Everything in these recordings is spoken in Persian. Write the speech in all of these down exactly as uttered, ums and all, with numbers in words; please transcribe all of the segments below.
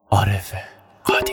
عارف قادی.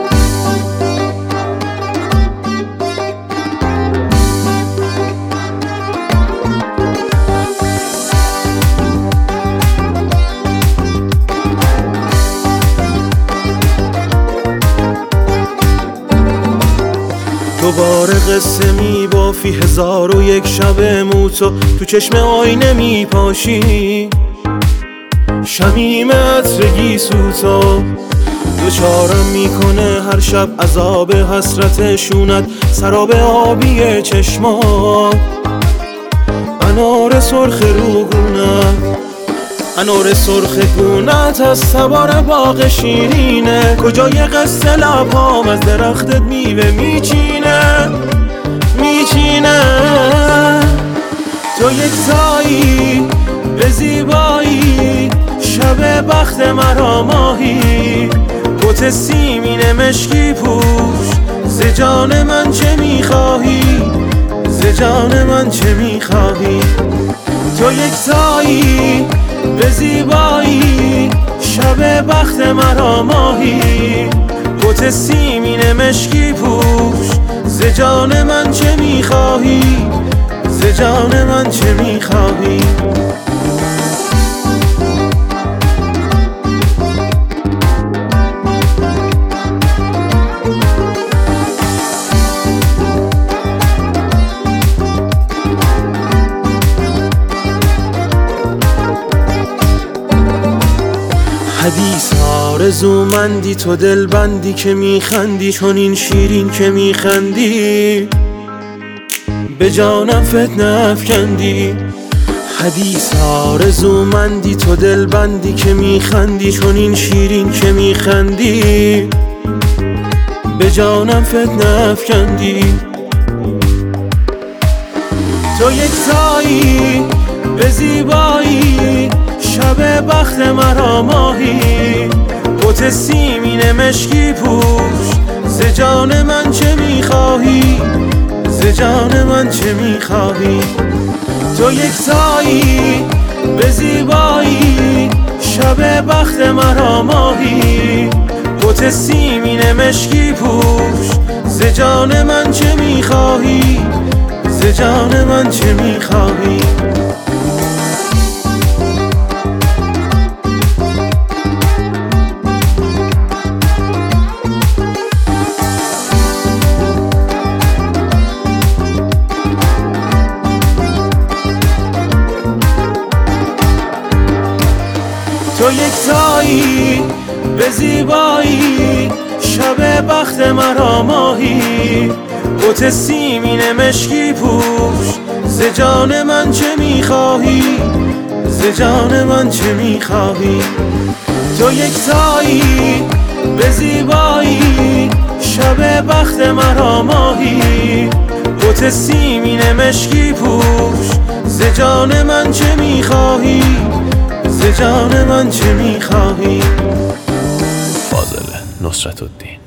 دوباره قصه می بافی هزار و یک شب موتو تو چشم آینه می پاشی، شمیم عطر گیسوتو دوچارم میکنه هر شب عذاب حسرت شونت، سراب آبی چشمات، انار سرخ روگونت، انار سرخ گونت از تبار باغ شیرینه، کجای قصه لبام از درختت میوه میچینه میچینه. تو یک تایی به زیبایی، شب بخت مرا ماهی، کت سیمین مشکی پوش، ز جان من چه میخواهی، ز جان من چه میخواهی. تو یک تایی به زیبایی، شب بخت مرا ماهی، کت سیمین مشکی پوش، ز جان من چه میخواهی، ز جان من چه میخواهی. حدیث آرزومندی تو دلبندی که میخندی، چون این شیرین که میخندی به جانم فتنه افکندی. حدیث آرزومندی تو دلبندی که میخندی، چون این شیرین که میخندی به جانم فتنه افکندی. تو یک تایی به زیبایی، شب بخت مرا ماهی، کت سیمین مشکی پوش، ز جان من چه میخواهی، ز جان من چه میخواهی. تو یک تایی به زیبایی، شب بخت مرا ماهی، کت سیمین مشکی پوش، ز جان من چه میخواهی، ز جان من چه میخواهی. تو یک تایی به زیبایی، شب بخت مرا ماهی، کت سیمین مشکی پوش، ز جان من چه میخواهی، ز جان من چه میخواهی. تو یک تایی به زیبایی، شب بخت مرا ماهی، کت سیمین مشکی پوش، ز جان من چه میخواهی، ز جان من چه میخواهی. فاضل نصرت الدین.